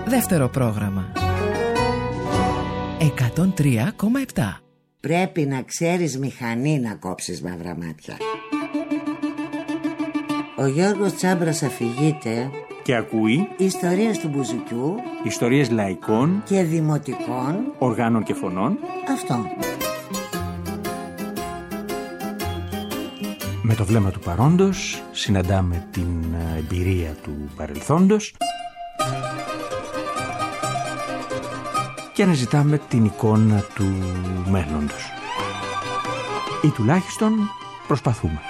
Δεύτερο πρόγραμμα 103,7. Πρέπει να ξέρεις μηχανή να κόψεις μαύρα μάτια. Ο Γιώργος Τσάμπρας αφηγείται και ακούει ιστορίες του μπουζουκιού, ιστορίες λαϊκών και δημοτικών οργάνων και φωνών. Αυτό. Με το βλέμμα του παρόντος συναντάμε την εμπειρία του παρελθόντος και αναζητάμε την εικόνα του μέλλοντος. Ή τουλάχιστον προσπαθούμε.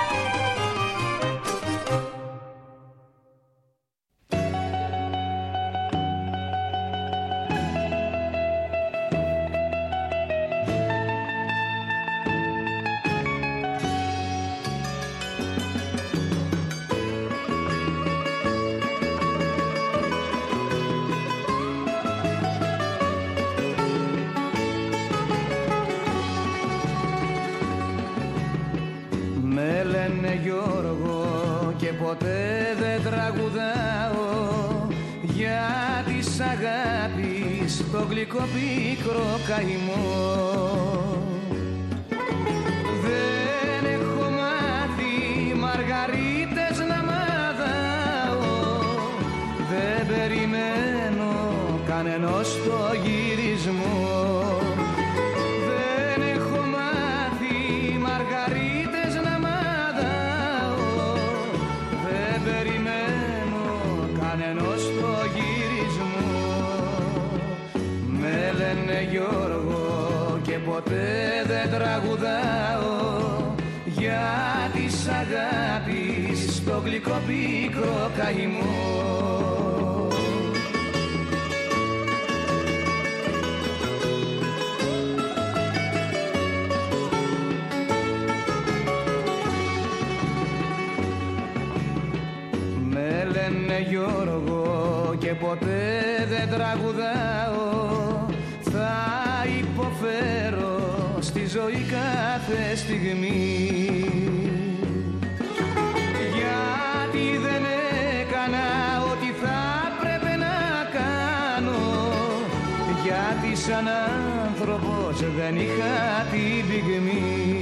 Σαν άνθρωπος δεν είχα την πυγμή.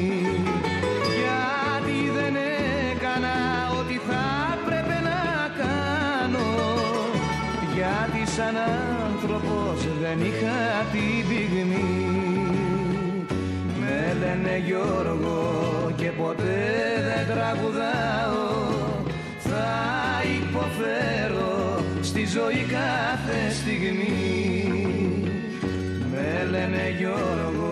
Γιατί δεν έκανα ό,τι θα έπρεπε να κάνω. Γιατί σαν άνθρωπος δεν είχα την πυγμή. Με λένε Γιώργο και ποτέ δεν τραγουδάω. Θα υποφέρω στη ζωή κάθε στιγμή. Με λένε Γιώργο.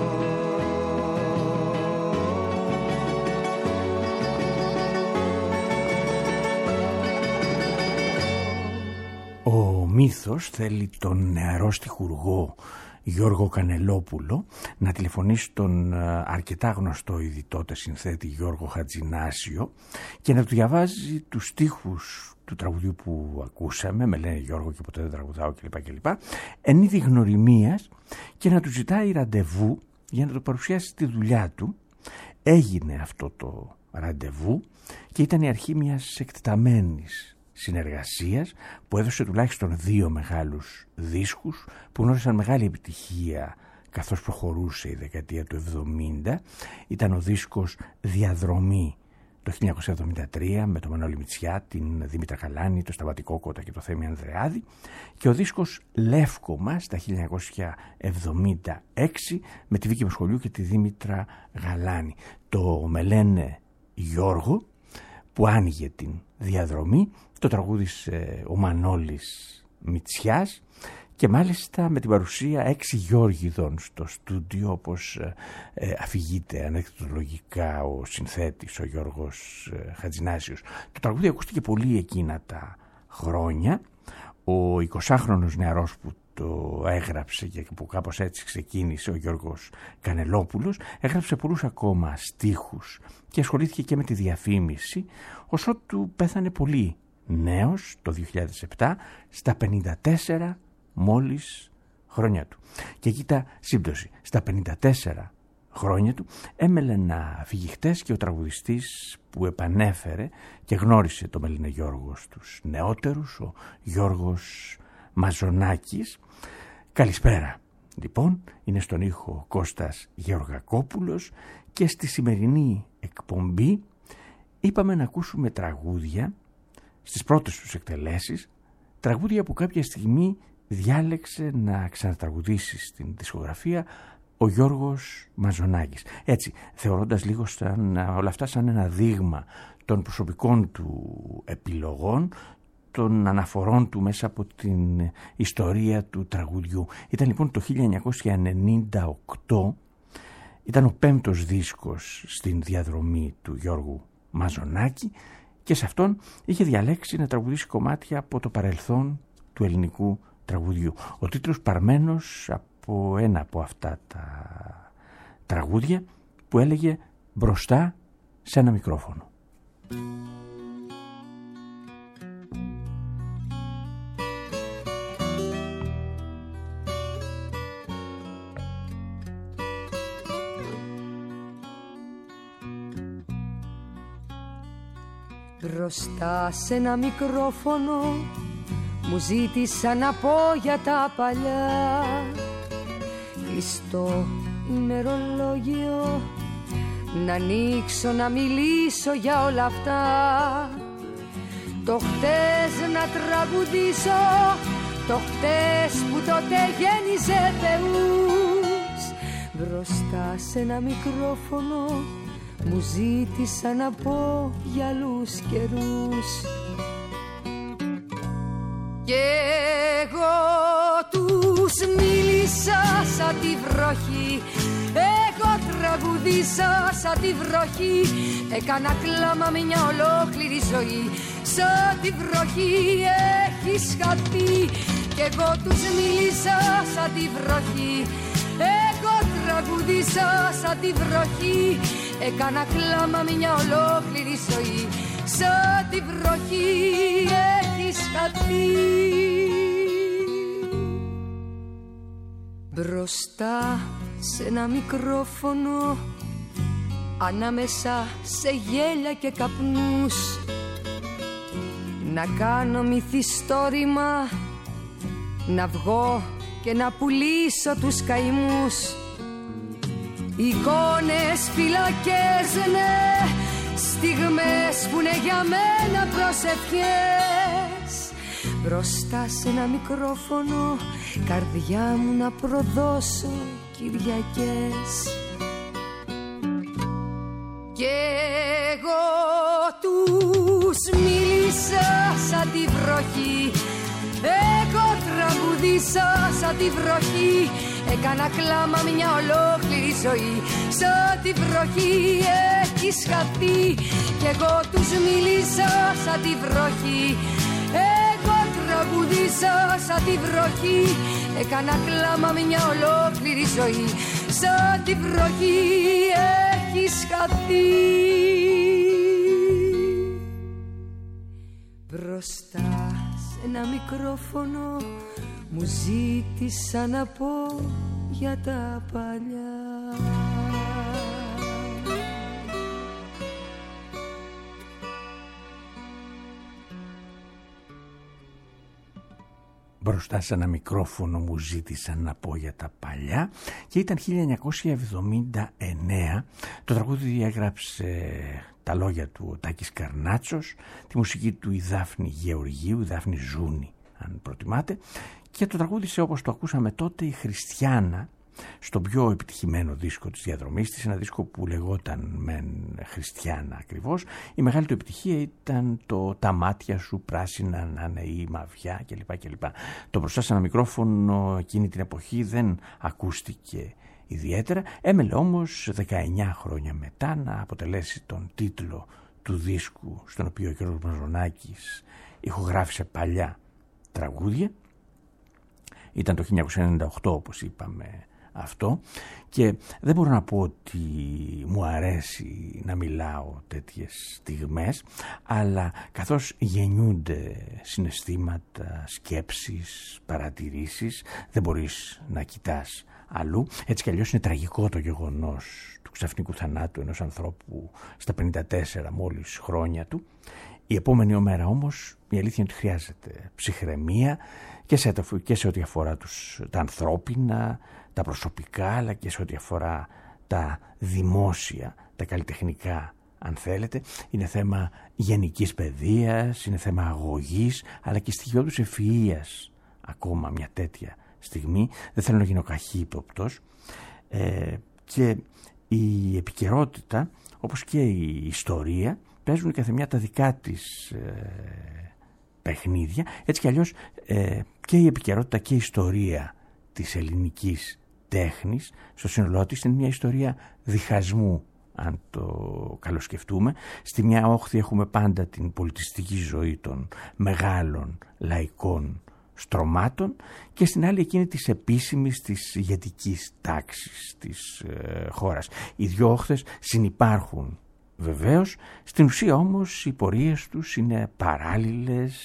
Ο μύθος θέλει τον νεαρό στιχουργό Γιώργο Κανελόπουλο να τηλεφωνήσει στον αρκετά γνωστό ήδη τότε συνθέτη Γιώργο Χατζηνάσιο και να του διαβάζει τους στίχους του τραγουδιού που ακούσαμε, με λένε Γιώργο και ποτέ δεν τραγουδάω κλπ. Εν είδη γνωριμίας, και να του ζητάει ραντεβού για να το παρουσιάσει στη δουλειά του. Έγινε αυτό το ραντεβού και ήταν η αρχή μιας εκτεταμένης συνεργασίας που έδωσε τουλάχιστον 2 μεγάλους δίσκους που γνώρισαν μεγάλη επιτυχία καθώς προχωρούσε η δεκαετία του 70. Ήταν ο δίσκος Διαδρομή το 1973 με τον Μανώλη Μητσιά, την Δήμητρα Καλάνη, το Σταματή Κόκοτα και το Θέμη Ανδρεάδη, και ο δίσκος Λεύκομα στα 1976 με τη Βίκη Μοσχολιού και τη Δήμητρα Γαλάνη. Το με λένε Γιώργο που άνοιγε την διαδρομή το τραγούδισε ο Μανώλης Μητσιάς και μάλιστα με την παρουσία 6 Γιώργιδων στο στούντιο, όπως αφηγείται ανεκδοτολογικά ο συνθέτης ο Γιώργος Χατζηνάσιος. Το τραγούδι ακούστηκε πολύ εκείνα τα χρόνια. Ο 20χρονος νεαρός που το έγραψε και που κάπως έτσι ξεκίνησε, ο Γιώργος Κανελόπουλος, έγραψε πολλούς ακόμα στίχους και ασχολήθηκε και με τη διαφήμιση, ως ότου πέθανε πολύ νέος το 2007 στα 54 μόλις χρόνια του. Και κοίτα σύμπτωση, στα 54 χρόνια του έμελε φύγει χτες και ο τραγουδιστής που επανέφερε και γνώρισε το Μελίνε Γιώργο στους νεότερους, ο Γιώργος Μαζονάκης. Καλησπέρα. Λοιπόν, είναι στον ήχο Κώστας Γεωργακόπουλος και στη σημερινή εκπομπή είπαμε να ακούσουμε τραγούδια στις πρώτες τους εκτελέσεις, τραγούδια που κάποια στιγμή διάλεξε να ξανατραγουδήσει στην δισκογραφία ο Γιώργος Μαζονάκης. Έτσι, θεωρώντας λίγο όλα αυτά σαν ένα δείγμα των προσωπικών του επιλογών, των αναφορών του μέσα από την ιστορία του τραγουδιού. Ήταν λοιπόν το 1998, ήταν ο 5ος δίσκος στην διαδρομή του Γιώργου Μαζονάκη και σε αυτόν είχε διαλέξει να τραγουδήσει κομμάτια από το παρελθόν του ελληνικού τραγουδιού. Ο τίτλος παρμένος από ένα από αυτά τα τραγούδια που έλεγε «Μπροστά σε ένα μικρόφωνο». Μπροστά σε ένα μικρόφωνο μου ζήτησα να πω για τα παλιά. Κλειστό ημερολόγιο να ανοίξω, να μιλήσω για όλα αυτά. Το χτες να τραγουδήσω, το χτες που τότε γέννησε θεούς. Μπροστά σε ένα μικρόφωνο μου ζήτησα να πω για άλλους καιρούς. Και εγώ τους μίλησα σαν τη βροχή, εγώ τραγουδίσα σαν τη βροχή. Έκανα κλάμα μια ολόκληρη ζωή, σαν τη βροχή έχεις χαθεί. Κι εγώ τους μίλησα σαν τη βροχή, εγώ τραγουδίσα σαν τη βροχή. Έκανα κλάμα μια ολόκληρη ζωή, σαν τη βροχή έχεις χαθεί. Μπροστά σε ένα μικρόφωνο, ανάμεσα σε γέλια και καπνούς, να κάνω μυθιστόρημα, να βγω και να πουλήσω τους καημούς. Εικόνες, φυλακές, ναι, στιγμές που είναι για μένα προσευχές. Μπροστά σε ένα μικρόφωνο, καρδιά μου να προδώσω Κυριακές. Και εγώ τους μίλησα σαν τη βροχή, εγώ τραγουδίσα σαν τη βροχή. Έκανα κλάμα μια ολόκληρη ζωή, σαν τη βροχή έχεις χαθεί. Κι εγώ τους μίλησα σαν τη βροχή, εγώ τραγουδίσα σαν τη βροχή. Έκανα κλάμα μια ολόκληρη ζωή, σαν τη βροχή έχεις χαθεί. Μπροστά σε ένα μικρόφωνο μου ζήτησα να πω για τα παλιά. Μπροστά σε ένα μικρόφωνο μου ζήτησαν να πω για τα παλιά και ήταν 1979. Το τραγούδι έγραψε τα λόγια του ο Τάκης Καρνάτσος, τη μουσική του η Δάφνη Γεωργίου, η Δάφνη Ζούνη αν προτιμάτε, και το τραγούδισε όπως το ακούσαμε τότε η Χριστιάνα στον πιο επιτυχημένο δίσκο της διαδρομής της, ένα δίσκο που λεγόταν μεν Χριστιάνα ακριβώς. Η μεγάλη του επιτυχία ήταν το «Τα μάτια σου πράσινα να είναι η μαυιά» κλπ. Το «Μπροστά σε ένα μικρόφωνο» εκείνη την εποχή δεν ακούστηκε ιδιαίτερα, έμελε όμως 19 χρόνια μετά να αποτελέσει τον τίτλο του δίσκου στον οποίο ο Γιώργος Μαζονάκης ηχογράφησε παλιά τραγούδια. Ήταν το 1998 όπως είπαμε αυτό, και δεν μπορώ να πω ότι μου αρέσει να μιλάω τέτοιες στιγμές, αλλά καθώς γεννιούνται συναισθήματα, σκέψεις, παρατηρήσεις, δεν μπορείς να κοιτάς αλλού. Έτσι κι αλλιώς είναι τραγικό το γεγονός του ξαφνικού θανάτου ενός ανθρώπου στα 54 μόλις χρόνια του. Η επόμενη μέρα όμως η αλήθεια είναι ότι χρειάζεται ψυχραιμία και σε ό,τι αφορά τα ανθρώπινα, τα προσωπικά, αλλά και σε ό,τι αφορά τα δημόσια, τα καλλιτεχνικά, αν θέλετε. Είναι θέμα γενικής παιδείας, είναι θέμα αγωγής, αλλά και στοιχειώδους ευφυΐας ακόμα μια τέτοια στιγμή. Δεν θέλω να γίνω καχύποπτος. Και η επικαιρότητα, όπως και η ιστορία, παίζουν η καθεμιά τα δικά της παιχνίδια. Έτσι κι αλλιώς και η επικαιρότητα και η ιστορία της ελληνικής τέχνης στο σύνολό της είναι μια ιστορία διχασμού, αν το καλοσκεφτούμε. Στη μια όχθη έχουμε πάντα την πολιτιστική ζωή των μεγάλων λαϊκών στρωμάτων και στην άλλη εκείνη της επίσημης, της ηγετικής τάξης της χώρας. Οι δυο όχθες συνυπάρχουν βεβαίως, στην ουσία όμως οι πορείες τους είναι παράλληλες,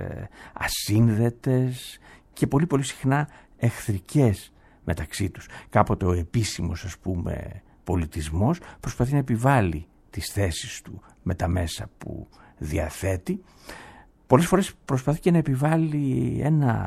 ασύνδετες και πολύ πολύ συχνά εχθρικές μεταξύ τους. Κάποτε ο επίσημος, ας πούμε, πολιτισμός προσπαθεί να επιβάλλει τις θέσεις του με τα μέσα που διαθέτει. Πολλές φορές προσπαθεί και να επιβάλλει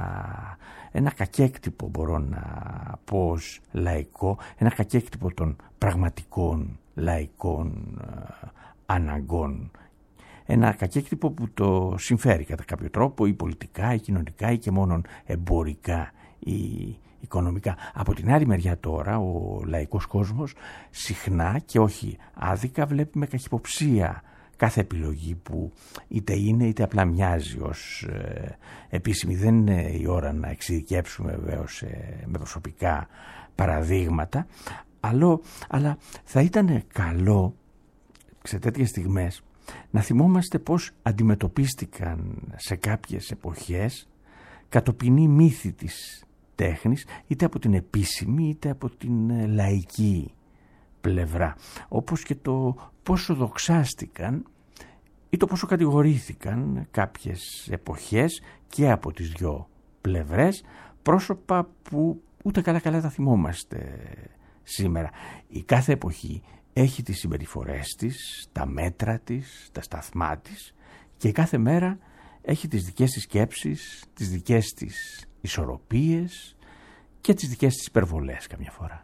ένα κακέκτυπο, μπορώ να πω, ως λαϊκό, ένα κακέκτυπο των πραγματικών λαϊκών αναγκών. Ένα κακέκτυπο που το συμφέρει κατά κάποιο τρόπο, ή πολιτικά, ή κοινωνικά, ή και μόνον εμπορικά ή οικονομικά. Από την άλλη μεριά τώρα ο λαϊκός κόσμος συχνά και όχι άδικα βλέπει με καχυποψία κάθε επιλογή που είτε είναι είτε απλά μοιάζει ως επίσημη. Δεν είναι η ώρα να εξειδικεύσουμε βεβαίως με προσωπικά παραδείγματα, αλλά θα ήταν καλό σε τέτοιες στιγμές να θυμόμαστε πώς αντιμετωπίστηκαν σε κάποιες εποχές κατοπινή μύθη της τέχνης, είτε από την επίσημη είτε από την λαϊκή πλευρά, όπως και το πόσο δοξάστηκαν ή το πόσο κατηγορήθηκαν κάποιες εποχές και από τις δυο πλευρές πρόσωπα που ούτε καλά τα θυμόμαστε σήμερα. Η κάθε εποχή έχει τις συμπεριφορές της, τα μέτρα της, τα σταθμά της και κάθε μέρα έχει τις δικές της σκέψεις, τις δικές της ισορροπίες και τις δικές της υπερβολές καμιά φορά.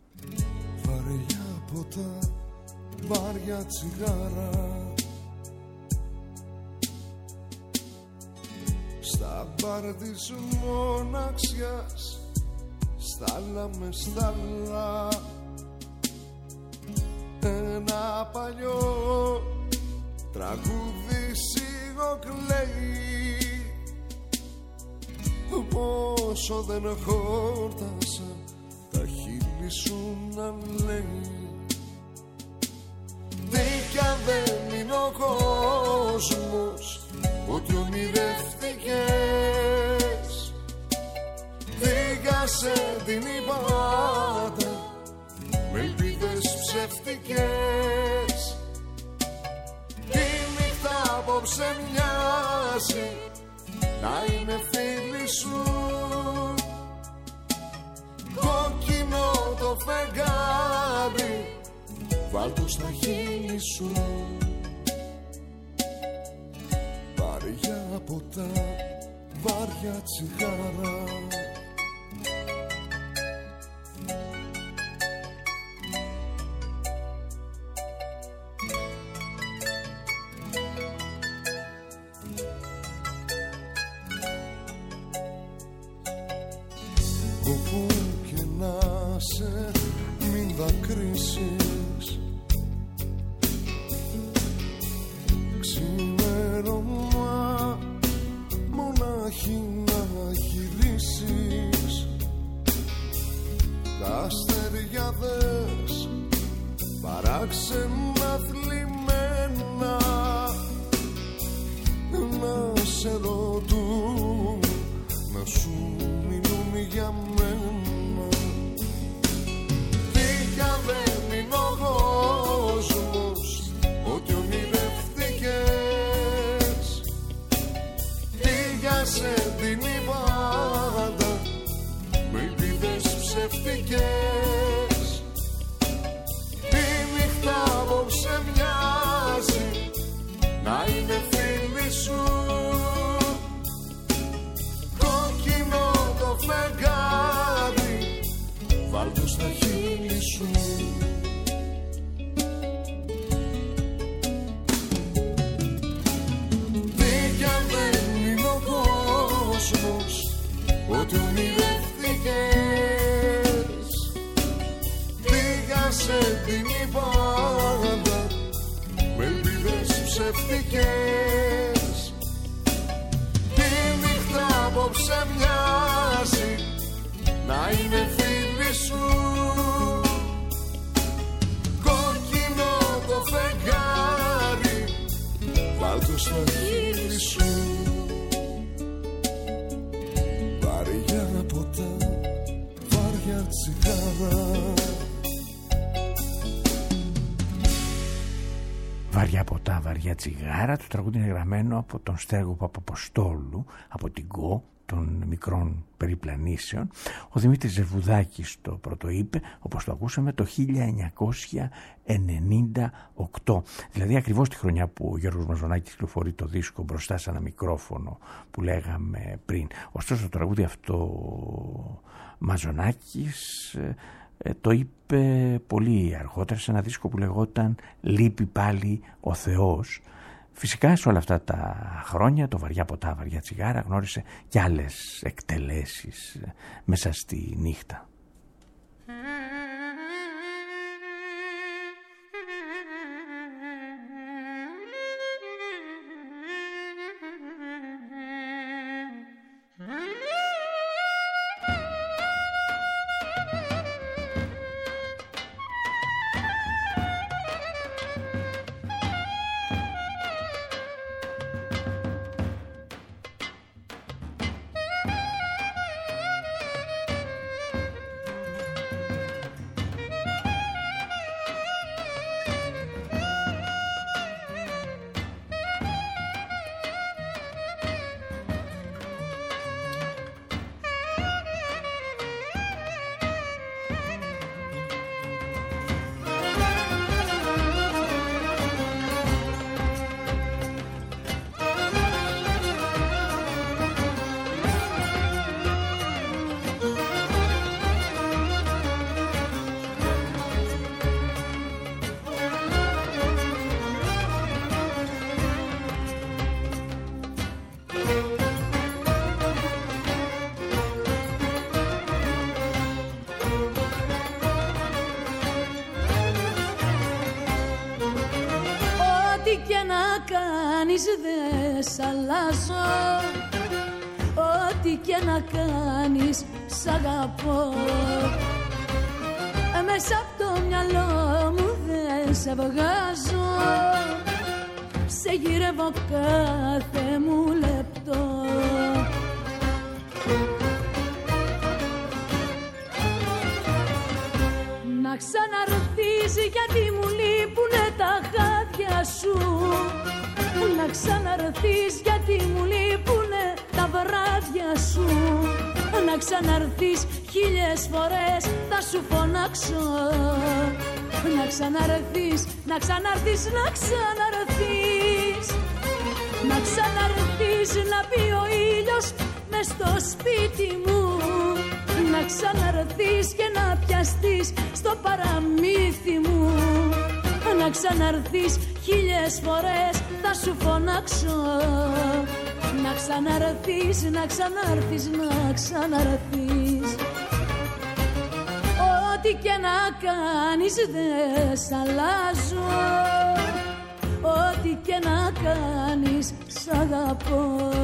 Βαριά ποτά, βάρια τσιγάρα, στα μπαρ της μοναξιάς, στάλα με στάλα, ένα παλιό τραγούδι σιγοκλαίει. Πόσο δεν χόρτασα τα χείλη σου να λέει. Δίκια δεν είναι ο κόσμος ότι ονειρεύτηκες. Δίκασε την υπάτα με ελπίδες ψεύτικες. Η νύχτα απόψε μοιάζει να είναι φίλη σου. Κόκκινο το φεγγάρι, βάλ' το στα χείλη σου. Βαριά ποτά, βάρια τσιγάρα, όπου και να σε μην δακρύσεις. Ξημέρωμα μονάχη να γυρίσεις. Τα αστέρια δες παράξενα θλιμμένα να σε ρωτούν, να σου μιλούν για μένα. Δίκια δεν είναι ο κόσμος ότι ονειρεύτηκες. Δίκιασε την υπάτα με ελπίδες ψεύτικες. Η νύχτα απόψε μοιάζει να είναι φίλη ερωτεύτηκες. Τη νύχτα απόψε μοιάζει να είναι φίλη σου. Κόκκινο το φεγγάρι, βάλ' το στα χείλη σου. Βαριά ποτά, βαριά τσιγάρα. Βαριά ποτά, βαριά τσιγάρα. Το τραγούδι είναι γραμμένο από τον Στέργο Παπαποστόλου, από την ΚΟ των μικρών περιπλανήσεων. Ο Δημήτρης Ζερβουδάκης το πρωτοείπε, όπως το ακούσαμε, το 1998. Δηλαδή ακριβώς τη χρονιά που ο Γιώργος Μαζονάκης κυκλοφορεί το δίσκο Μπροστά σε ένα μικρόφωνο που λέγαμε πριν. Ωστόσο το τραγούδι αυτό Μαζονάκης το είπε πολύ αργότερα σε ένα δίσκο που λεγόταν «Λείπει πάλι ο Θεός». Φυσικά σε όλα αυτά τα χρόνια το «Βαριά ποτά, βαριά τσιγάρα» γνώρισε και άλλες εκτελέσεις μέσα στη νύχτα. Δε σ' αλλάζω, ό,τι και να κάνεις σ' αγαπώ. Μέσα από το μυαλό μου δεν σε βγάζω, σε γυρεύω κάθε μου λεπτό. Να ξαναρθείς γιατί μου λείπουνε τα χάδια σου. Να ξαναρθείς γιατί μου λείπουνε τα βράδια σου. Να ξαναρθείς 1000 φορές θα σου φωνάξω. Να ξαναρθείς, να ξαναρθείς, να ξαναρθείς. Να ξαναρθείς να μπει ο ήλιος μες στο σπίτι μου. Να ξαναρθείς και να πιαστείς στο παραμύθι μου. Να ξαναρθείς 1000 φορές θα σου φωνάξω. Να ξαναρθείς, να ξαναρθείς, να ξαναρθείς. Ό,τι και να κάνεις δεν σ' αλλάζω, ό,τι και να κάνεις σ' αγαπώ.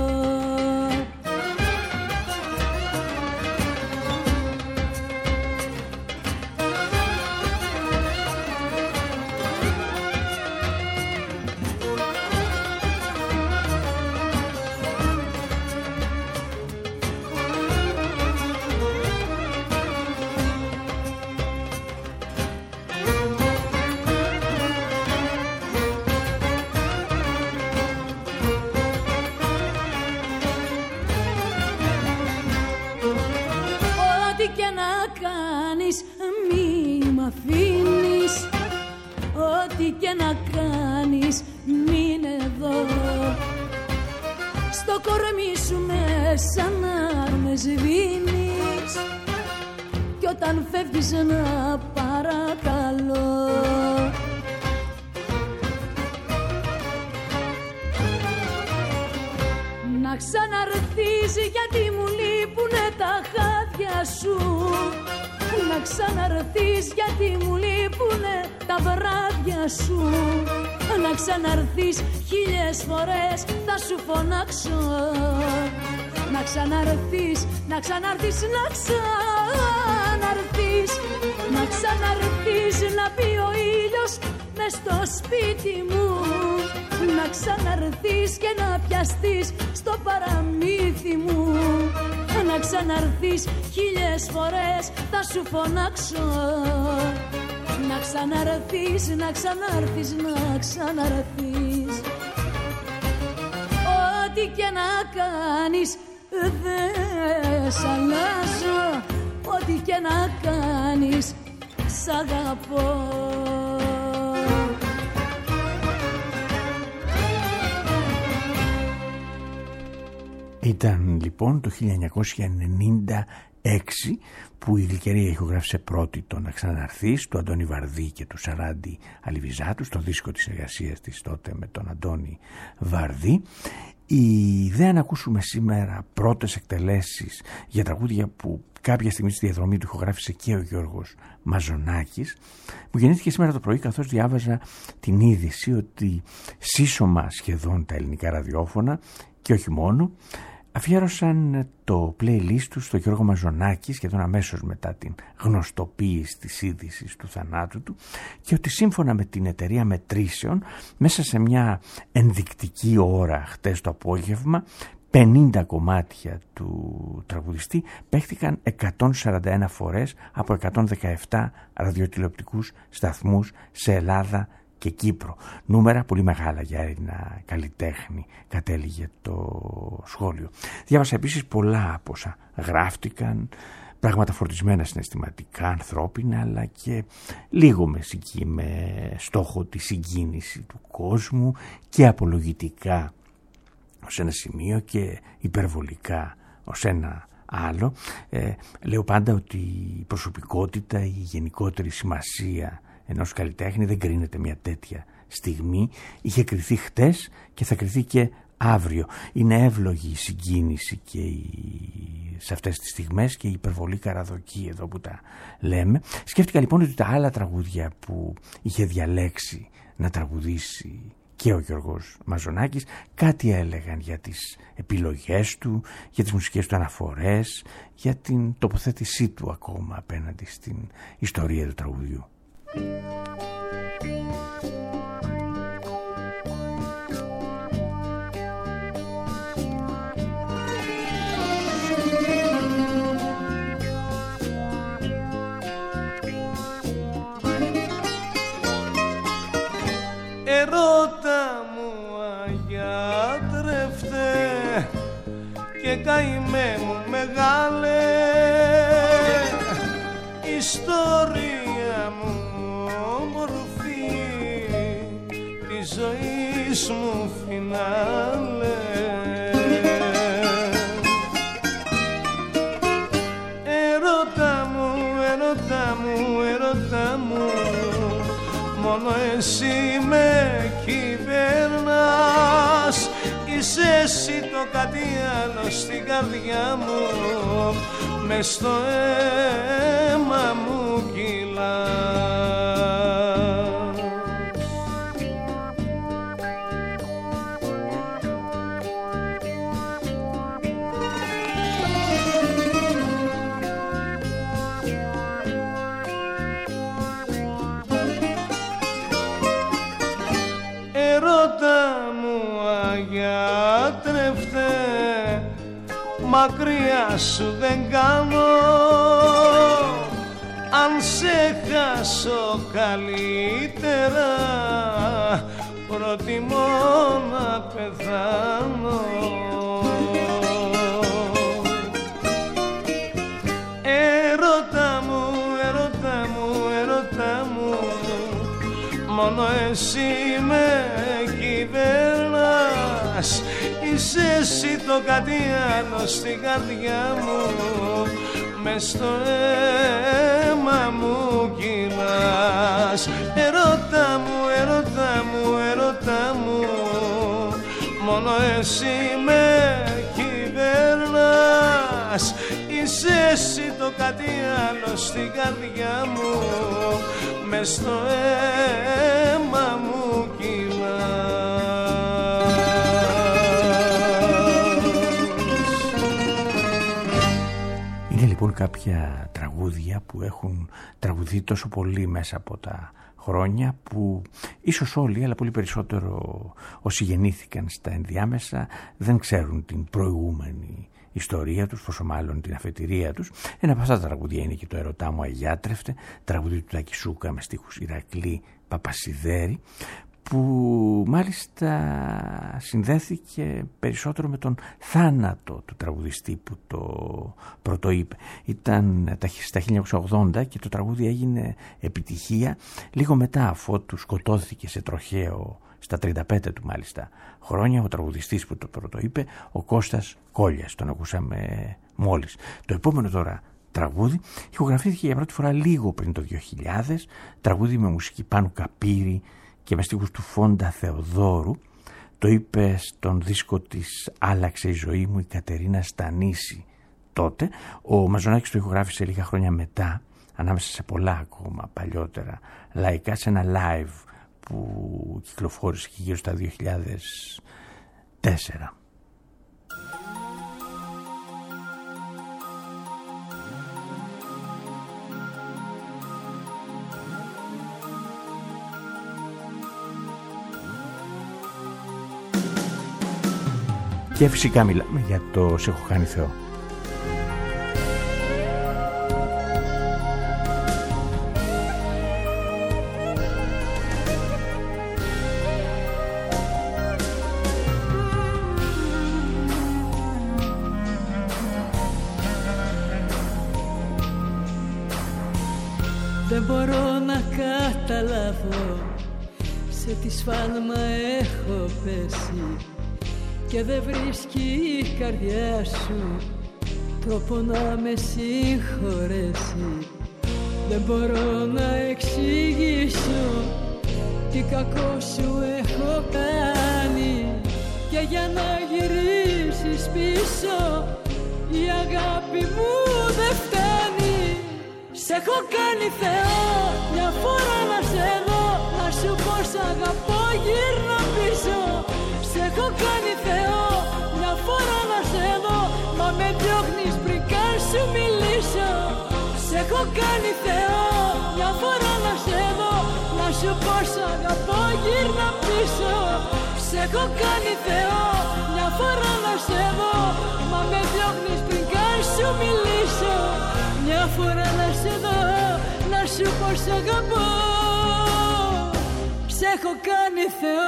Ό,τι και να κάνεις μείνε εδώ. Στο κορμί σου μέσα να με σβήνεις, κι όταν φεύγεις να παρακαλώ. Να ξαναρθείς γιατί μου λείπουνε τα χάδια σου. Να ξαναρθείς γιατί μου λείπουνε τα βράδια σου. να ξαναρθείς 1000 φορές θα σου φωνάξω. Να ξαναρθείς, να ξαναρθείς, να ξαναρθείς, να ξαναρθείς, να μπει ο ήλιος μες στο σπίτι μου. Να ξαναρθείς και να πιαστείς στο παραμύθι μου. Να ξαναρθείς 1000 φορές θα σου φωνάξω. Να ξαναρθείς, να ξαναρθείς, να ξαναρθείς. Ό,τι και να κάνεις δεν σ' αλλάζω. Ό,τι και να κάνεις σ' αγαπώ. Ήταν λοιπόν το 1996 που η Γλυκερία ηχογράφησε πρώτη το «Να ξαναρθείς» του Αντώνη Βαρδί και του Σαράντι Αλιβιζάτου στο δίσκο της εργασίας της τότε με τον Αντώνη Βαρδί. Η ιδέα να ακούσουμε σήμερα πρώτες εκτελέσεις για τραγούδια που κάποια στιγμή στη διαδρομή του ηχογράφησε και ο Γιώργος Μαζονάκης μου γεννήθηκε σήμερα το πρωί καθώς διάβαζα την είδηση ότι σύσσωμα σχεδόν τα ελληνικά ραδιόφωνα και όχι μόνο αφιέρωσαν το playlist του στο Γιώργο Μαζονάκη σχεδόν αμέσως μετά την γνωστοποίηση της είδησης του θανάτου του και ότι σύμφωνα με την εταιρεία μετρήσεων μέσα σε μια ενδεικτική ώρα χτες το απόγευμα 50 κομμάτια του τραγουδιστή παίχτηκαν 141 φορές από 117 ραδιοτηλεοπτικούς σταθμούς σε Ελλάδα και Κύπρο. Νούμερα πολύ μεγάλα για ένα καλλιτέχνη, κατέληγε το σχόλιο. Διάβασα επίσης πολλά από όσα γράφτηκαν, πράγματα φορτισμένα συναισθηματικά, ανθρώπινα, αλλά και λίγο με στόχο τη συγκίνηση του κόσμου και απολογητικά ως ένα σημείο και υπερβολικά ως ένα άλλο. Λέω πάντα ότι η προσωπικότητα, η γενικότερη σημασία ενός καλλιτέχνη δεν κρίνεται μια τέτοια στιγμή. Είχε κριθεί χτες και θα κριθεί και αύριο. Είναι εύλογη η συγκίνηση και σε αυτές τις στιγμές και η υπερβολή καραδοκή εδώ που τα λέμε. Σκέφτηκα λοιπόν ότι τα άλλα τραγούδια που είχε διαλέξει να τραγουδήσει και ο Γιώργος Μαζονάκης κάτι έλεγαν για τις επιλογές του, για τις μουσικές του αναφορές, για την τοποθέτησή του ακόμα απέναντι στην ιστορία του τραγουδιού. Ερώτα μου αγιάτρευτε και καημέ μου μεγάλε, ιστορία μου μορφή της ζωής μου φινάλε. Ερώτα μου, ερώτα μου, ερώτα μου, μόνο εσύ με κυβέρνας. Είσαι εσύ το κάτι άλλο στην καρδιά μου, μες στο αίμα μου κυλάς. Ερώτα μου αγιάτρευτε, μακριά σου δεν κάνω. Αν σε χάσω καλύτερα, προτιμώ να πεθάνω. Ερώτα μου, ερώτα μου, ερώτα μου, μόνο εσύ με κυβέρνας. Είσαι εσύ το κάτι άλλο στην καρδιά μου, μες στο αίμα μου κυλάς. Ερώτα μου, ερώτα μου, ερώτα μου, μόνο εσύ με κυβέρνας. Είσαι εσύ το κάτι άλλο στην καρδιά μου, μες στο αίμα μου κυλάς. Είναι λοιπόν κάποια τραγούδια που έχουν τραγουδεί τόσο πολύ μέσα από τα χρόνια, που ίσως όλοι, αλλά πολύ περισσότερο όσοι γεννήθηκαν στα ενδιάμεσα, δεν ξέρουν την προηγούμενη ιστορία τους, πόσο μάλλον την αφετηρία τους. Ένα από αυτά τα τραγούδια είναι και το «Ερωτά μου αγιάτρευτε», τραγούδι του Τάκη Σούκα με στίχους Ηρακλή Παπασιδέρη, που μάλιστα συνδέθηκε περισσότερο με τον θάνατο του τραγουδιστή που το πρωτοείπε. Ήταν στα 1980 και το τραγούδι έγινε επιτυχία λίγο μετά, αφότου σκοτώθηκε σε τροχαίο στα 35 του μάλιστα χρόνια ο τραγουδιστής που το πρωτοείπε, ο Κώστας Κόλλιας. Τον ακούσαμε μόλις. Το επόμενο τώρα τραγούδι ηχογραφήθηκε για πρώτη φορά λίγο πριν το 2000, τραγούδι με μουσική Πάνου Καπύρη και με στίχους του Φόντα Θεοδόρου. Το είπε στον δίσκο της «Άλλαξε η ζωή μου» η Κατερίνα Στανίση τότε. Ο Μαζονάκης το ηχογράφησε λίγα χρόνια μετά, ανάμεσα σε πολλά ακόμα παλιότερα λαϊκά, σε ένα live που κυκλοφόρησε και γύρω στα 2004. Και φυσικά μιλάμε για το «Σ' έχω κάνει Θεό». Δεν μπορώ να καταλάβω σε τι σφάλμα έχω πέσει και δεν βρίσκει η καρδιά σου τρόπο να με συγχωρέσει. Δεν μπορώ να εξηγήσω τι κακό σου έχω κάνει και για να γυρίσεις πίσω η αγάπη μου δεν φτάνει. Σ' έχω κάνει Θεό μια φορά να σε δω, να σου πω σ' αγαπώ γύρνα πίσω. Σ' έχω κάνει Θεό μια φορά να σε δω, μα με διώχνεις πριν καν σου μιλήσω. Σ' έχω κάνει Θεό μια φορά να σε δω, να σου πω σ' αγαπώ γύρνα πίσω. Σ' έχω κάνει Θεό μια φορά να σε δω, μα με διώχνεις πριν καν σου μιλήσω. Μια φορά να σε δω, να σου πω σ' αγαπώ. Σ' έχω κάνει Θεό.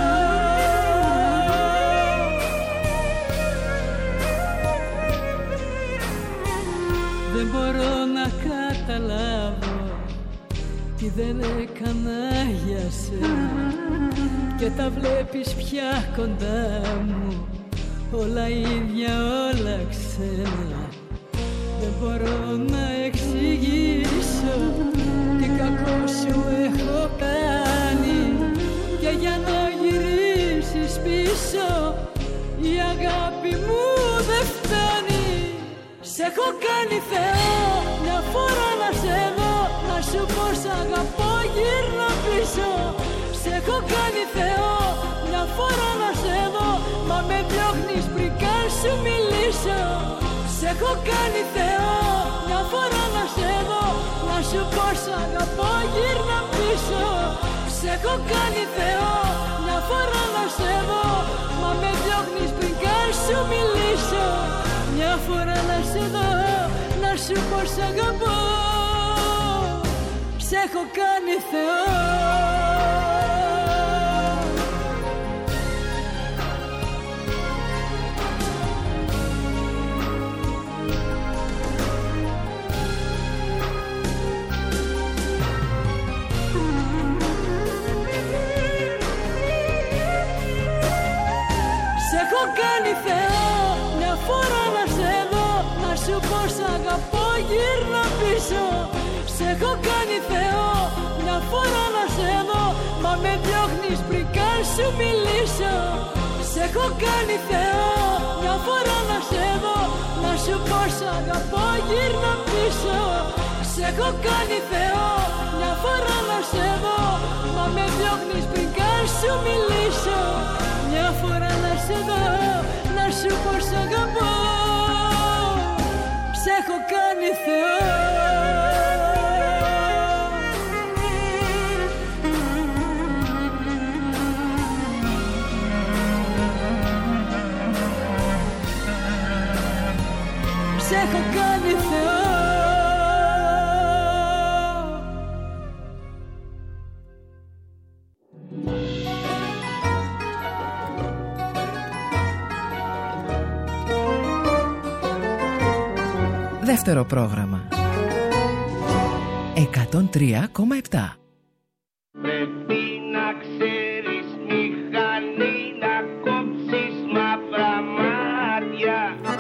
Δεν μπορώ να καταλάβω τι δεν έκανα για σένα και τα βλέπεις πια κοντά μου, όλα ίδια, όλα ξένα. Δεν μπορώ να εξηγήσω τι κακό σου έχω κάνει και για να γυρίσεις πίσω η αγάπη μου δεν φτάνει. Σ' έχω κάνει Θεό μια φορά να σε δω, να σου πω σ' αγαπώ γύρνα πίσω. Σ' έχω κάνει Θεό μια φορά να σε δω, μα με διώχνεις πριν καν σου μιλήσω. Σ' έχω κάνει Θεό μια φορά να σε δω, να σου πω σ' αγαπώ γύρνα πίσω. Σ' έχω κάνει Θεό μια φορά να σε δω, μα με διώχνεις πριν καν σου μιλήσω. Μια φορά να σε δω, να σου πω σ' αγαπώ. Σ' έχω κάνει Θεό. Έχω κάνει Θεό μια φορά να σε δω, να σου πω σ' αγαπώ γύρνα πίσω. Σ' έχω κάνει Θεό μια φορά να σε δω, μα με διώχνεις πριν καν σου μιλήσω. Σ' έχω κάνει Θεό μια φορά να σε δω, να σου πω σ' αγαπώ γύρνα πίσω. Σ' έχω κάνει Θεό μια φορά να σε δω, μα με διώχνεις πριν καν σου μιλήσω. Μια φορά να σε δω, να σου πω σ' αγαπώ. Σ' έχω κάνει σ' έχω κάνει Θεό. Δεύτερο πρόγραμμα 103,7. Πρέπει να ξέρεις μηχανή να κόψεις μαύρα μάτια.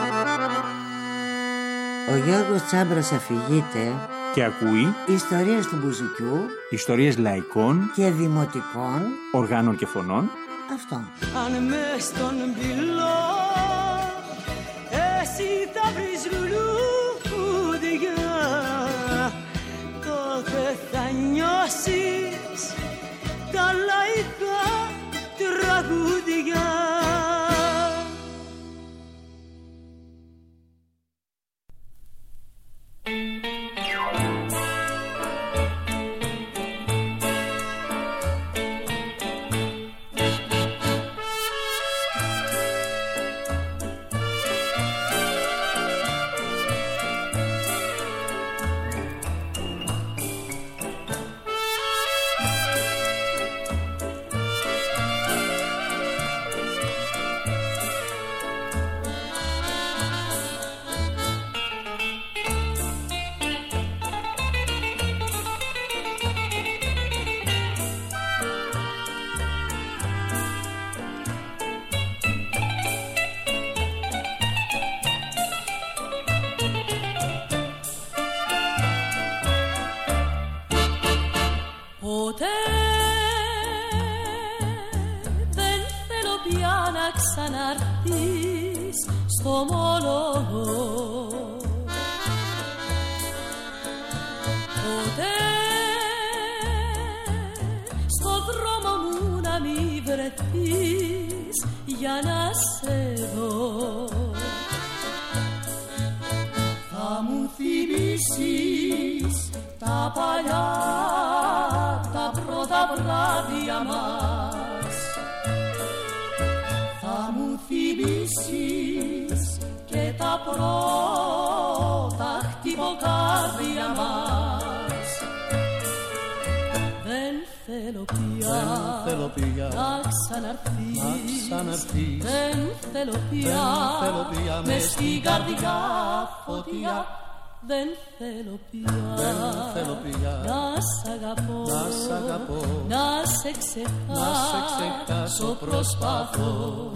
Ο Γιώργος Τσάμπρας αφηγείται Και ακούει ιστορίες του μπουζουκιού, ιστορίες λαϊκών και δημοτικών οργάνων και φωνών. Αυτό. Αν μες στον πυλό εσύ θα βρεις λουλούδια, τότε θα νιώσεις τα λαϊκά τραγούδια. Ξαναρθείς στο μόνο, ποτέ στο δρόμο μου να μην βρεθείς για να σε δω. Θα μου θυμίσεις τα παλιά, τα πρώτα βράδια μας. Θα μου θυμίσεις και τα πρώτα χτυποκάρδια μας. Δεν θέλω πια να ξαναρθείς. Δεν θέλω πια μες στην καρδιά φωτιά. Δεν θέλω πια να σ' αγαπώ, να σε ξεχάσω προσπαθώ.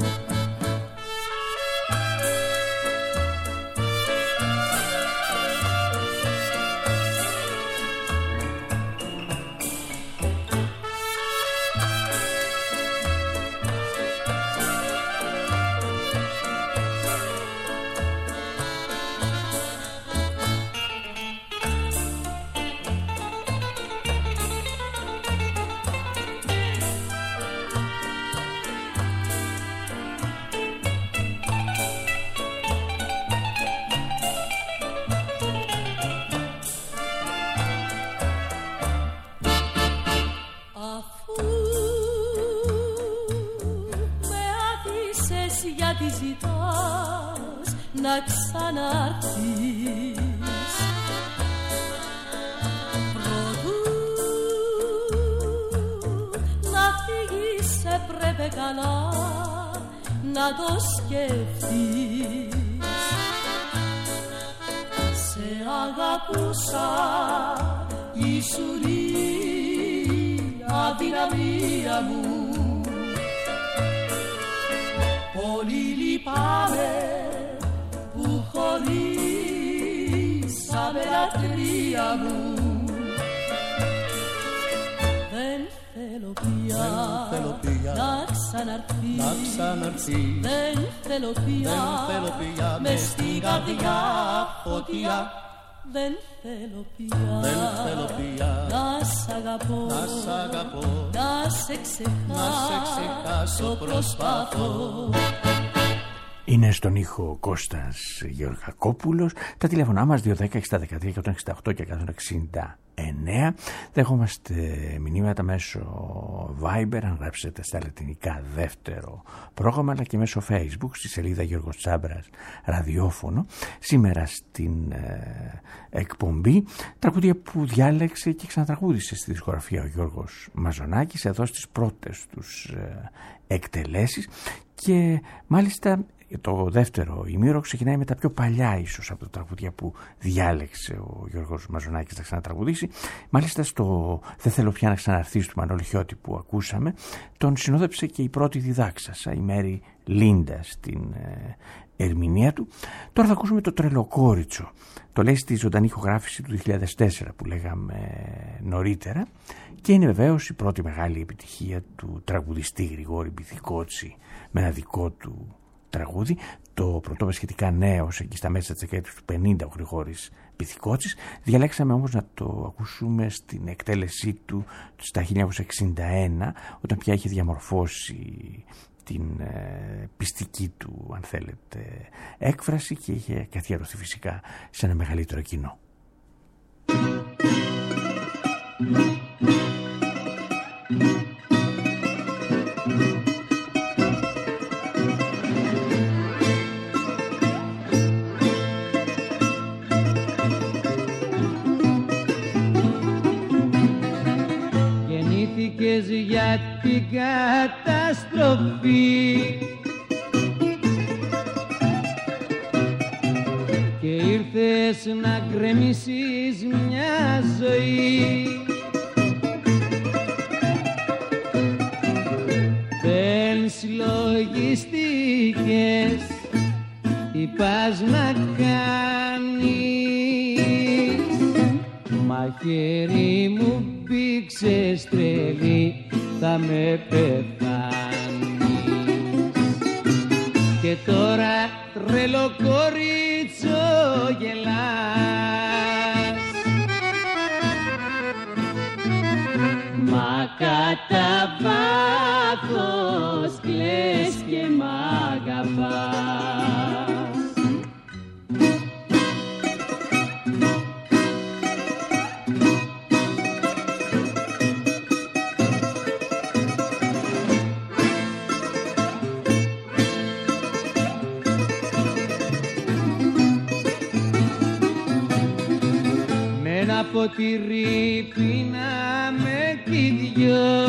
γιατί ζητάς να ξαναρθείς. Προτού να φύγεις έπρεπε καλά να το σκεφτείς. Σε αγαπούσα, ήσουν η αδυναμία μου. Πολύ λυπάμαι που χωρίσαμε λατρεία μου. Δεν θέλω πια να ξαναρθείς. Δεν θέλω πια μες στην καρδιά φωτιά. Δεν θέλω πια να σ' αγαπώ, να σε ξεχάσω προσπαθώ. Είναι στον ήχο Κώστας Γεωργακόπουλος. Τα τηλέφωνά μας 210-6013, 168 και 169. Δέχομαστε μηνύματα μέσω Viber, αν γράψετε στα λατινικά δεύτερο πρόγραμμα, αλλά και μέσω Facebook στη σελίδα Γιώργος Τσάμπρας ραδιόφωνο. Σήμερα στην εκπομπή τραγούδια που διάλεξε και ξανατραγούδισε στη δισκογραφία ο Γιώργος Μαζονάκης εδώ στις πρώτες τους εκτελέσεις, και μάλιστα το δεύτερο ημίωρο ξεκινάει με τα πιο παλιά ίσως από τα τραγούδια που διάλεξε ο Γιώργος Μαζονάκης να ξανατραγουδήσει. Μάλιστα στο «Δεν θέλω πια να ξαναρθείς» του Μανώλη Χιώτη που ακούσαμε, τον συνόδεψε και η πρώτη διδάξασα, η Μέρη Λίντα, στην ερμηνεία του. Τώρα θα ακούσουμε το «Τρελοκόριτσο». Το λέει στη ζωντανή ηχογράφηση του 2004 που λέγαμε νωρίτερα, και είναι βεβαίως η πρώτη μεγάλη επιτυχία του τραγουδιστή Γρηγόρη Μπιθικότσι με ένα δικό του τραγούδι. Το πρωτόβα σχετικά νέος, εκεί στα μέσα της δεκαετίας του 50 ο Γρηγόρης Μπιθικότσης. Διαλέξαμε όμως να το ακούσουμε στην εκτέλεσή του στα 1961, όταν πια είχε διαμορφώσει την πιστική του, αν θέλετε, έκφραση, και είχε καθιερωθεί φυσικά σε ένα μεγαλύτερο κοινό. Γεννήθηκες για την καταστροφή και ήρθες να γκρεμίσεις μια ζωή. Δεν συλλογιστήκες τι πας να κάνεις, μαχαίρι μου πήξες τρελή, θα με πεθάνεις. Και τώρα τρελό κορίτσο γελάς, μα κατά βάθος κλαις και μ' αγαπάς. Ποτήρι πίναμε κι οι δυο,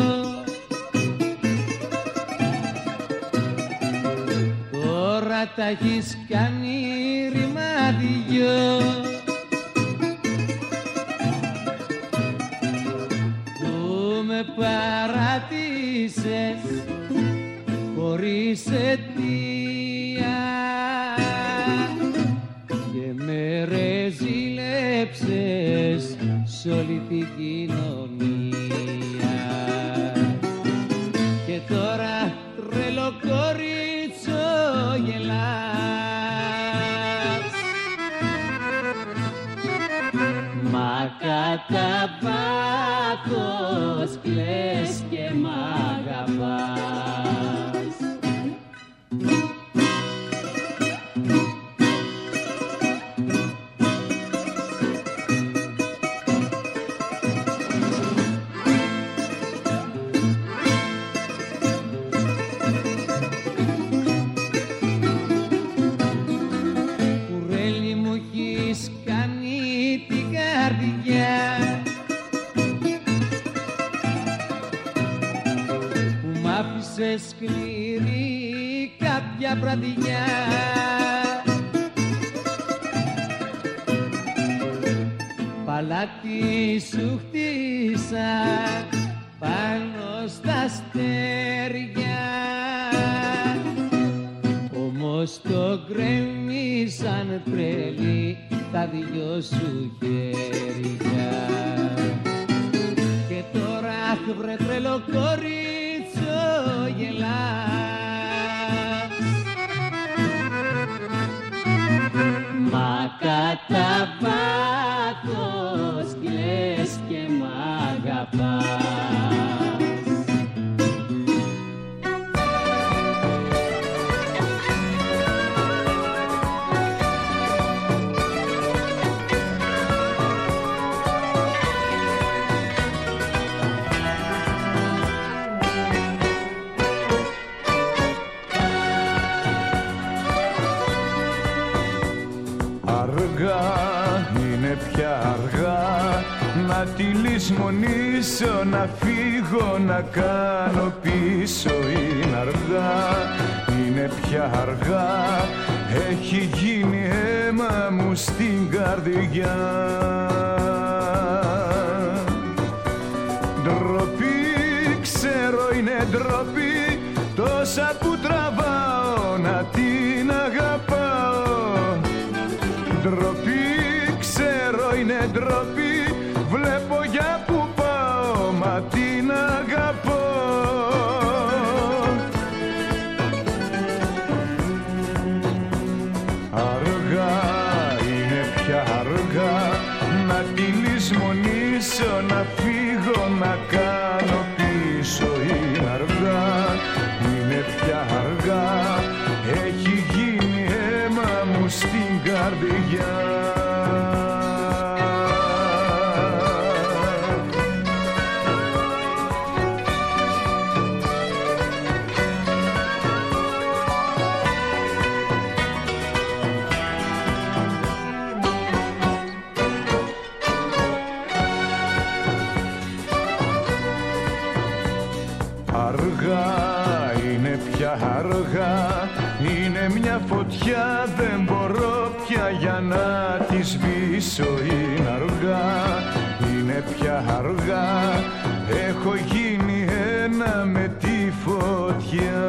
τώρα τα έχεις κάνει ρημάδιό, που με παράτησες χωρίς αιτία και με ρεζίλεψες σ' όλη την κοινωνία. Και τώρα τρελό κορίτσο γελάς, μα κατά βάθος κλαις και μ' αγαπάς. Σκληρή κάποια βραδιά, παλάτι σου χτίσα πάνω στα αστέρια, όμως το γκρέμισαν τρελή τα δυο σου χέρια. Και τώρα βρε τρελό κορίτσο γελάς, μα κατά βάθος κλαις και μ' αγαπάς. Αργά, είναι πια αργά να τη λησμονήσω, να φύγω, να κάνω πίσω. Είναι αργά, είναι πια αργά, έχει γίνει αίμα μου στην καρδιά. Ντροπή, ξέρω είναι ντροπή, τόσα που τραβάω να την αγαπάω. Ντροπή, ξέρω είναι ντροπή, βλέπω για που πάω, μα την αγαπώ. Αργά, είναι πια αργά να τη λησμονήσω, να φύγω, να κάνω πίσω. Είναι αργά, είναι πια αργά, έχει γίνει αίμα μου στην καρδιά. Αργά, είναι μια φωτιά, δεν μπορώ πια για να τη σβήσω. Είναι αργά, είναι πια αργά, έχω γίνει ένα με τη φωτιά.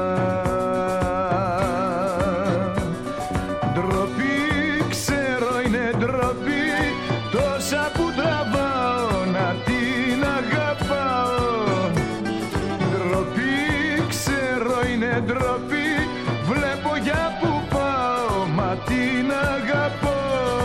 Ντροπή, ξέρω είναι ντροπή, τόσα που τραβάω να την αγαπάω. Ντροπή, είναι ντροπή, βλέπω για που πάω, μα την αγαπώ.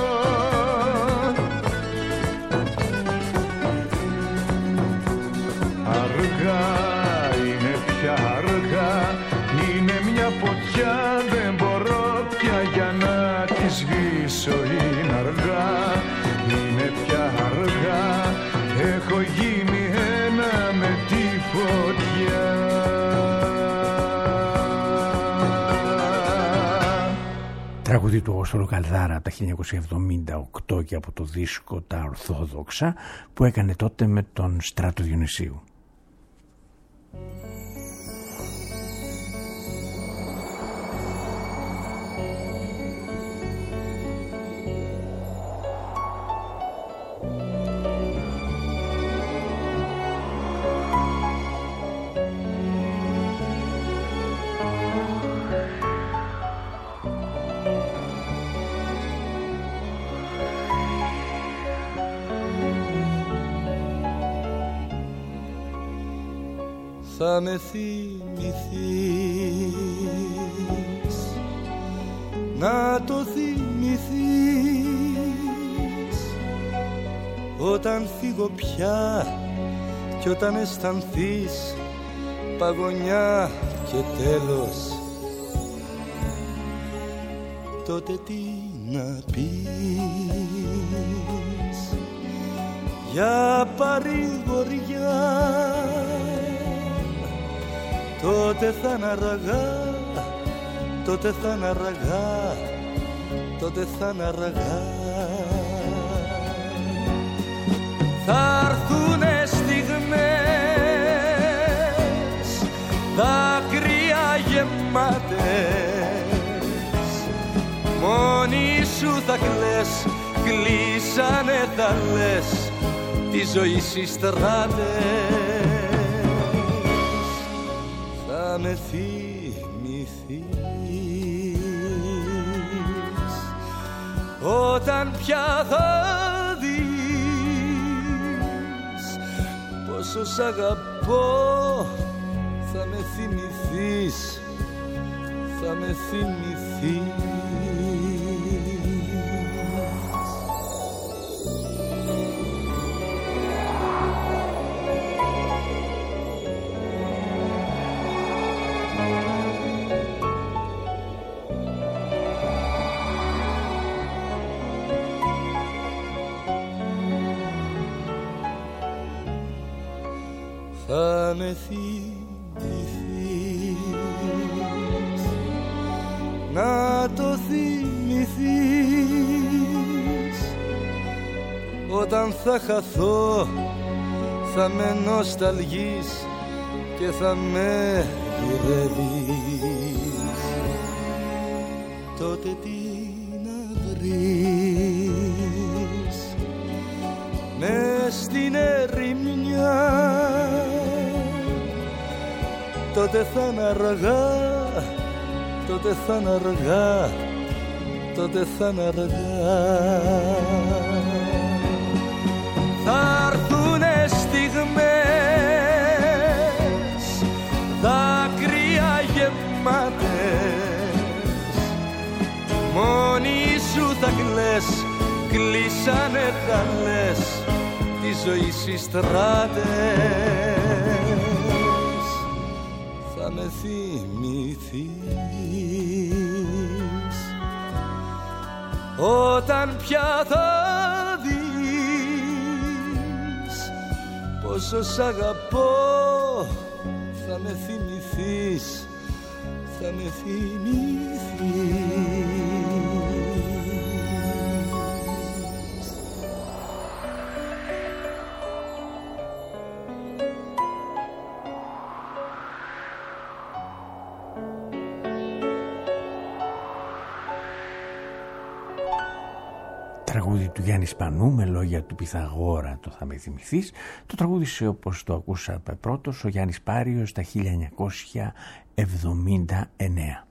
Αργά, είναι πια αργά, είναι μια φωτιά, δεν μπορώ πια για να τη σβήσω. Είναι αργά, είναι πια αργά, έχω γίνει ένα με τη φωτιά. Τραγουδί του Αγώστολο Καλδάρα από τα 1978 και από το δίσκο «Τα Ορθόδοξα» που έκανε τότε με τον Στράτο Διονυσίου. Θα με θυμηθείς, να το θυμηθείς, όταν φύγω πια κι όταν αισθανθείς παγωνιά και τέλος. Τότε τι να πεις για παρηγοριά, τότε θα είναι αργά, τότε θα είναι αργά, τότε θα είναι αργά. Θα έρθουνε στιγμές, δάκρυα γεμάτες, μόνη σου θα κλαις, κλείσανε θα λες, τη ζωή στις στράτες. Θα με θυμηθείς, όταν πια θα δεις πόσο σ' αγαπώ. Θα με θυμηθείς, θα με θυμηθείς. Θα με θυμηθείς, να να το θυμηθείς. Όταν θα χαθώ θα με νοσταλγείς και θα με γυρεύεις. Τότε τι να βρεις μες στην ερημιά, τότε θα είναι αργά, τότε θα είναι αργά, τότε θα είναι αργά. Θα έρθουνε στιγμές, δάκρυα γεμάτες, μόνη σου θα κλαις, κλείσανε τα λες, τη ζωή στις στράτες. Θα με θυμηθείς όταν πια θα δεις πόσο σ' αγαπώ. Θα με θυμηθείς, θα με θυμηθείς. Τραγούδι του Γιάννη Σπανού με λόγια του Πυθαγόρα, το θα με θυμηθείς. Το τραγούδισε, όπως το ακούσαμε πρώτος, ο Γιάννης Πάριος τα 1979.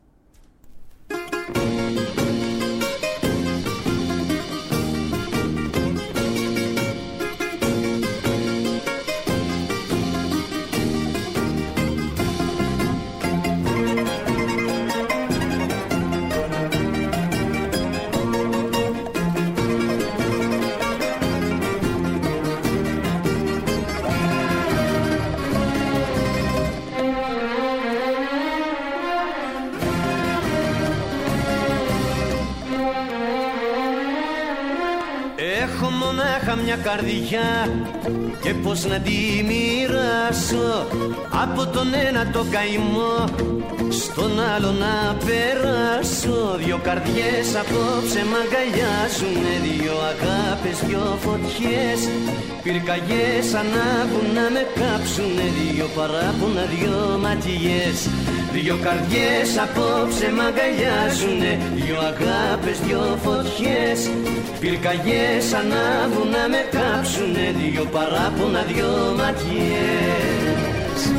Μια καρδιά και πως να τη μοιράσω, από τον ένα το καημό στον άλλο να περάσω. Δυο καρδιές απόψε μ' αγκαλιάζουνε, δυο αγάπες, δυο φωτιές, πυρκαγιές ανάβουν να με κάψουνε, δυο παράπονα, δυο ματιές. Δυο καρδιές απόψε μ' αγκαλιάζουνε, δυο αγάπες, δυο φωτιές, πυρκαγιές ανάβουν να με κάψουνε, δυο παράπονα, δυο ματιές.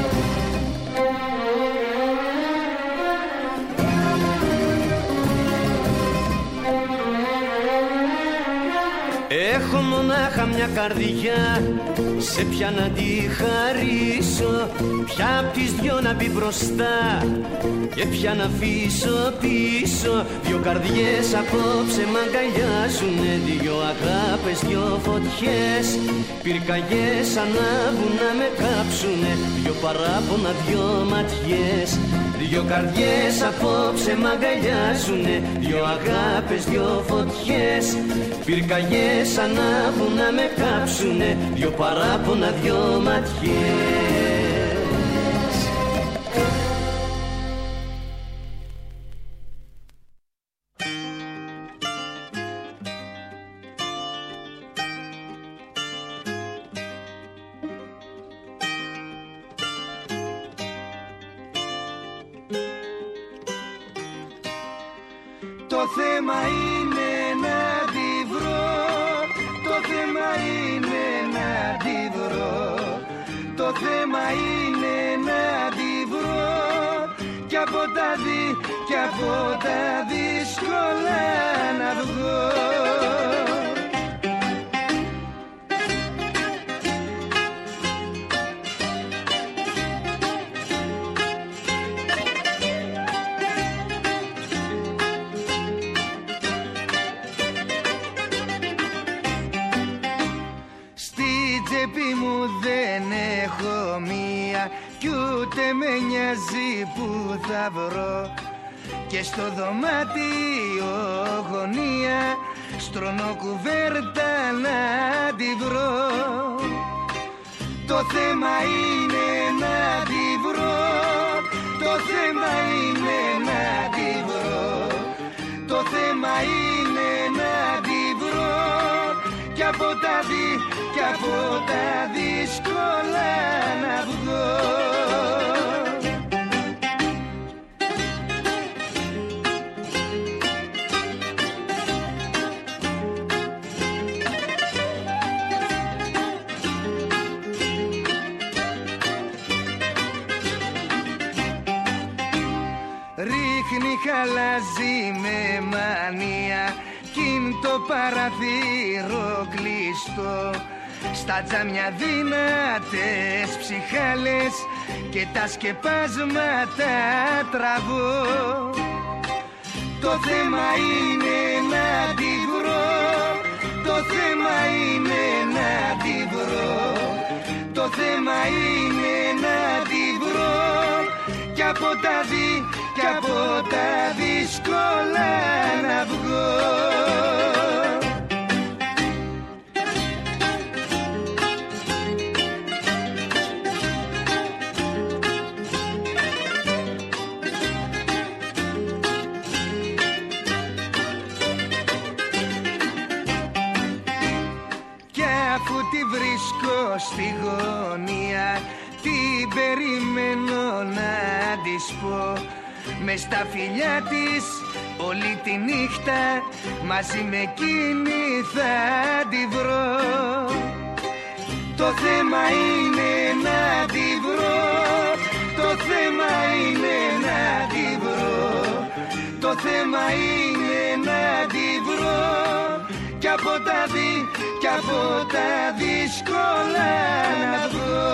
Έχω μονάχα μια καρδιά, σε ποια να τη χαρίσω, ποια απ' τις δυο να μπει μπροστά και ποια να αφήσω πίσω. Δυο καρδιές απόψε μ' αγκαλιάζουνε, δυο αγάπες, δυο φωτιές, πυρκαγιές ανάβουν να με κάψουνε, δυο παράπονα, δυο ματιές. Δυο καρδιές απόψε μ' αγκαλιάζουνε, δυο αγάπες, δυο φωτιές, πυρκαγιές ανάβουν να με κάψουνε, δυο παράπονα, δυο ματιές. Το θέμα είναι να τη βρω, το θέμα είναι να τη βρω, το θέμα είναι να τη βρω, κι από τα δύσκολα να βγω. Κι ούτε με νοιάζει που θα βρω, και στο δωμάτιο γωνία στρώνω κουβέρτα να τη βρω. Το θέμα είναι να τη βρω, το θέμα είναι να τη βρω, θέμα είναι να τη βρω κι από τα δύσκολα να βγω. Ρίχνει χαλαζή με μανία κι είναι το παραθύρο κλειστό. Στα τζάμια δυνατές ψυχάλες και τα σκεπάσματα τραβώ. Το θέμα είναι να τη βρω, το θέμα είναι να τη βρω, το θέμα είναι να τη βρω κι από τα δύσκολα να βγω. Κι αφού τη βρίσκω στη γωνία, την περιμένω να της πω, μες στα φιλιά της όλη τη νύχτα μαζί με εκείνη θα τη βρω. Το θέμα είναι να τη βρω, το θέμα είναι να τη βρω, το θέμα είναι να τη βρω κι από τα δύσκολα να βγω.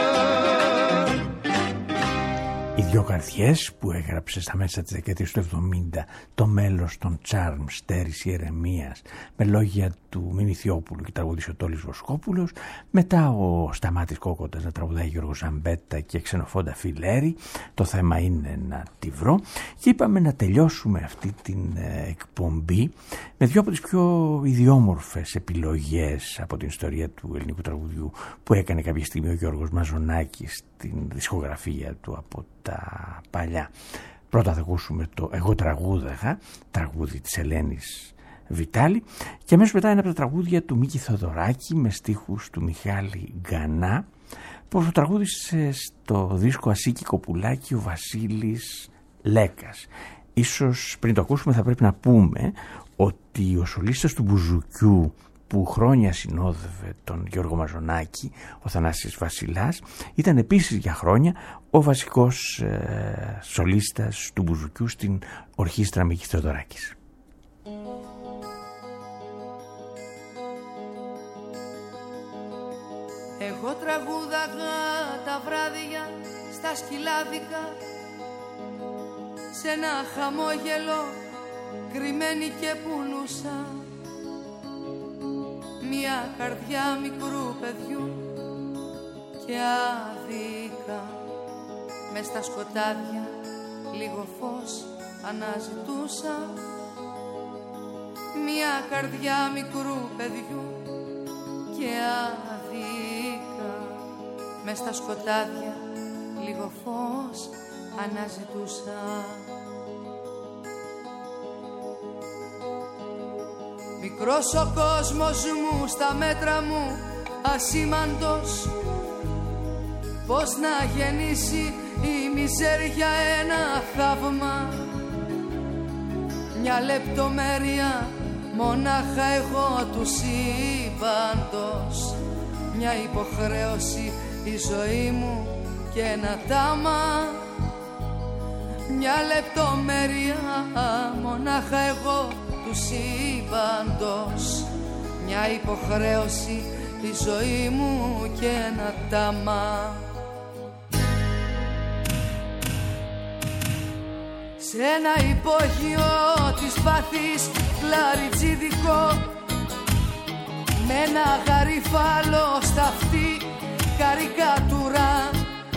Οι δυο καρδιές που έγραψε στα μέσα της δεκαετίας του 70 το μέλος των Τσάρμ, Στέρης Ιερεμίας, με λόγια του Μινιθιόπουλου και τραγουδίσει ο Τόλης Βοσκόπουλος, μετά ο Σταμάτης Κόκοτας να τραγουδάει Γιώργο Ζαμπέτα και Ξενοφόντα Φιλέρη, το θέμα είναι να τη βρω. Και είπαμε να τελειώσουμε αυτή την εκπομπή με δυο από τις πιο ιδιόμορφες επιλογές από την ιστορία του ελληνικού τραγουδιού που έκανε κάποια στιγμή ο Γιώργος Μαζονάκης στην δισκογραφία του από τα παλιά. Πρώτα θα ακούσουμε το «Εγώ τραγούδαγα», τραγούδι της Ελένης Βιτάλη, και αμέσως μετά ένα από τα τραγούδια του Μίκη Θοδωράκη με στίχους του Μιχάλη Γκανά, που το τραγούδισε στο δίσκο Ασίκη Κοπουλάκη ο Βασίλης Λέκας. Ίσως πριν το ακούσουμε θα πρέπει να πούμε ότι ο σολίστας του μπουζουκιού που χρόνια συνόδευε τον Γιώργο Μαζονάκη, ο Θανάσης Βασιλάς, ήταν επίσης για χρόνια ο βασικός σολίστας του μπουζουκιού στην ορχήστρα Μίκης Θεοδωράκης. Εγώ τραγούδαγα τα βράδια στα σκυλάδικα, σε ένα χαμόγελο κρυμμένη και πουλούσα μια καρδιά μικρού παιδιού και άδικα. Μες στα σκοτάδια λίγο φως αναζητούσα μια καρδιά μικρού παιδιού και άδικα. Μες στα σκοτάδια λίγο φως αναζητούσα. Μικρός ο κόσμος μου στα μέτρα μου ασήμαντος, πώς να γεννήσει η μιζέρια ένα θαύμα, μια λεπτομέρεια μονάχα εγώ του σύμπαντος, μια υποχρέωση η ζωή μου και ένα τάμα, μια λεπτομέρεια μονάχα εγώ του σύμπαντος, μια υποχρέωση η ζωή μου και ένα τάμα. Σε ένα υπόγειο της πάθης κλαριτζίδικο, με ένα γαρίφαλο στα αυτή καρικατουρά,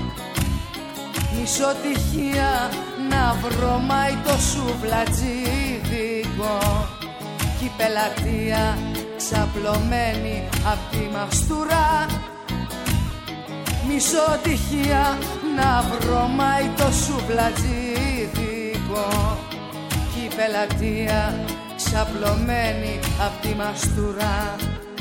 μισοτυχία να βρωμάει το σουβλατζίδικο κι η πελατεία ξαπλωμένη απ' τη μαστούρα, μισοτυχία να βρωμάει το σουβλατζίδικο κι η πελατεία ξαπλωμένη απ' τη μαστούρα.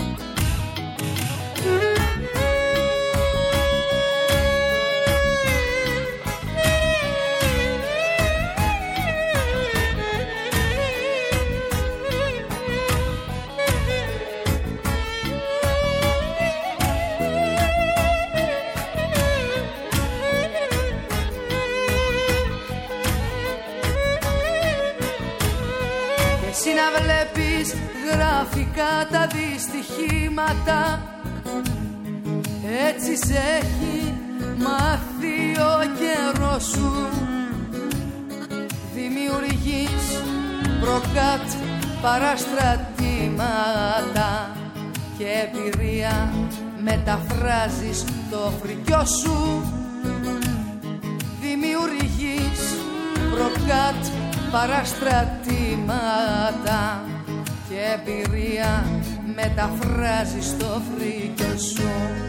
Εσύ να βλέπεις γραφικά τα δυστυχήματα, έτσι σε έχει μάθει ο καιρός σου. Δημιουργείς προκάτ παραστρατήματα και εμπειρία μεταφράζεις το φρικιό σου. Δημιουργείς προκάτ παραστρατήματα και εμπειρία μεταφράζεις το φρίκιο σου.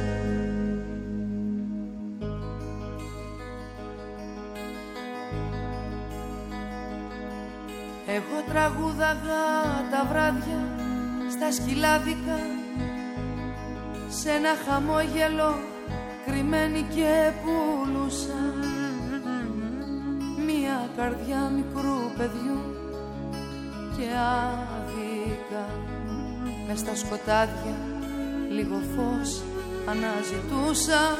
Εγώ τραγούδαγα τα βράδια στα σκυλάδικα, σε ένα χαμόγελο κρυμμένη και πουλούσα μια καρδιά μικρού παιδιού και άδικα. Μες στα σκοτάδια λίγο φως αναζητούσα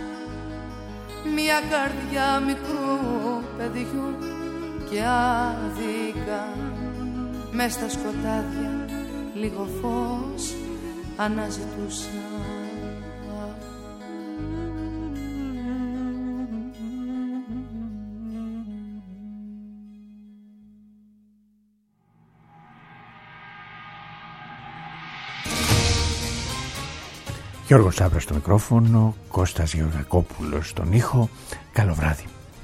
μια καρδιά μικρού παιδιού και άδικα. Μες στα σκοτάδια λίγο φως αναζητούσα. Γιώργος Σάβρας στο μικρόφωνο, Κώστας Γεωργακόπουλος στον ήχο. Καλό βράδυ.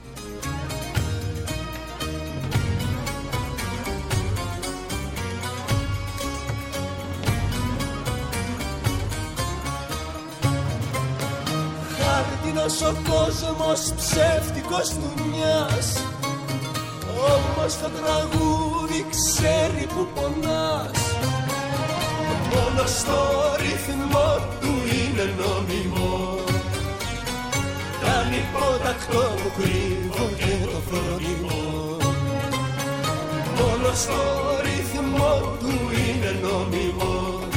Χάρτινος ο κόσμος, ψεύτικος του μιας, όμως το τραγούδι ξέρει που πονάς. Μόνο στο ρυθμό του είναι νόμιμο, κάνει υπότακτο που κρύβω και το φρόνιμο. Μόνο στο ρυθμό του είναι νόμιμο,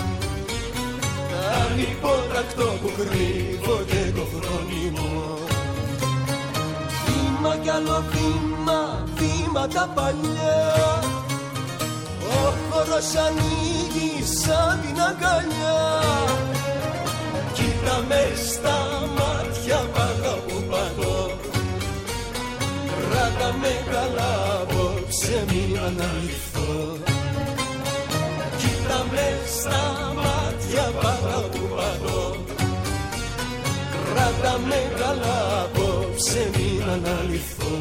κάνει υπότακτο που κρύβω και το φρόνιμο. Βήμα κι άλλο βήμα, βήματα παλιά, ο χώρος ανοίγει σαν την αγκαλιά. Κοίτα με στα μάτια πάντα που πατώ, κράτα με καλά απόψε μην αναλυθώ. Κοίτα με στα μάτια πάντα που πατώ, κράτα με καλά απόψε μην αναλυθώ.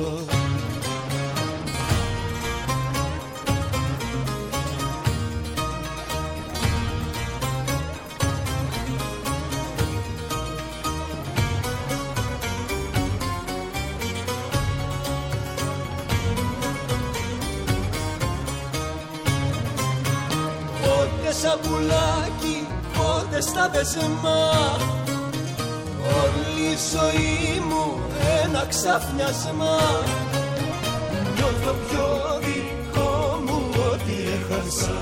Σαν πουλάκι, πότε στα δεσμά, όλη η ζωή μου ένα ξαφνιασμά. Νιώθω πιο δικό μου ότι έχασα,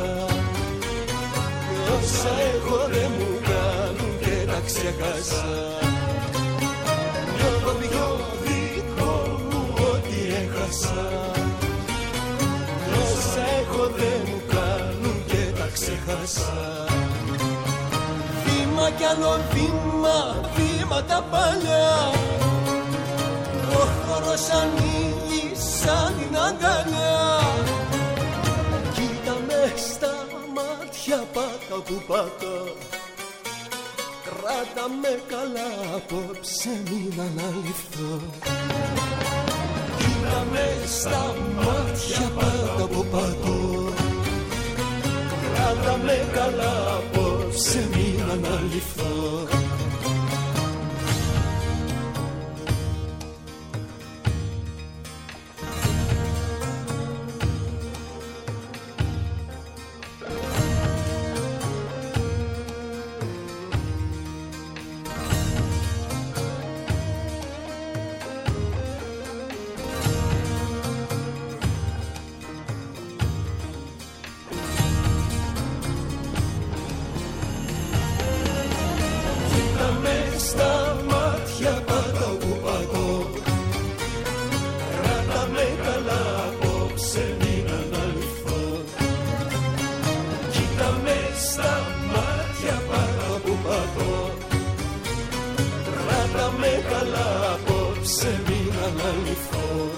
όσα έχω δεν μου κάνουν και τα ξέχασα. Νιώθω πιο δικό μου ότι έχασα, όσα έχω δεν μου κάνουν και τα ξέχασα. Βήμα κι άλλο βήμα, βήματα παλιά, ο χώρος ανοίγει σαν την αγκαλιά. Κοίτα με στα μάτια πάτα που πατώ, κράτα με καλά απόψε μην αναλυθώ. Κοίτα με στα μάτια πάτα που πατώ, κράτα με καλά απόψε μην αναλυθώ. κρυφός